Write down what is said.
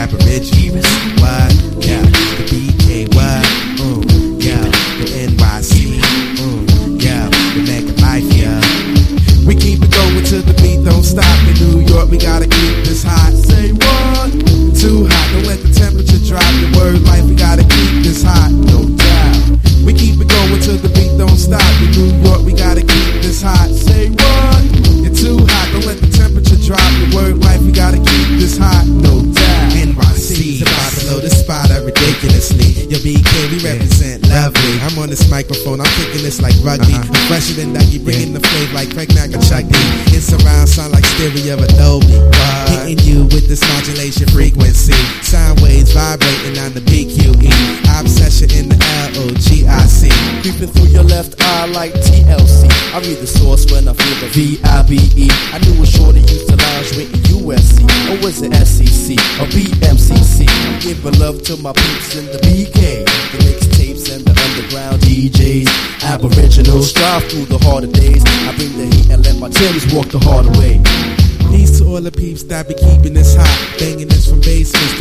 Aboriginal, what? Yeah, the BK, what? Yeah, the NYC, yeah, the mega life, yeah. We keep it going till the beat don't stop. In New York, we gotta keep this hot. Say what? Too hot, don't let the temperature drop. The word life, we gotta keep this hot, no doubt. We keep it going till the beat don't stop. In New York, we gotta keep this hot. Say what? You're too hot, don't let the temperature drop. The word life, we gotta keep this hot, no doubt. NYC, about to blow the spot up ridiculously. Your BK, we represent lovely. I'm on this microphone, I'm kicking this like rugby. Fresher than Dougie, bringing the flavor like Craig Mack or Chuck D. In surround sound like stereo of Adobe. Hitting you with this modulation frequency. Sound waves vibrating on the BQE. Obsession in the LOGIC. Creeping through your left eye like TLC. I read the source when I feel the VIBE. I knew a shorty used to lounge with USC. Or was it SEC or BMCC? I'm giving love to my peeps in the BK. The mixtapes and the underground DJs. Aboriginals strive through the harder days. I bring the heat and let my Timbs walk the harder way. Peace to all the peeps that be keeping this hot. Banging this from basements to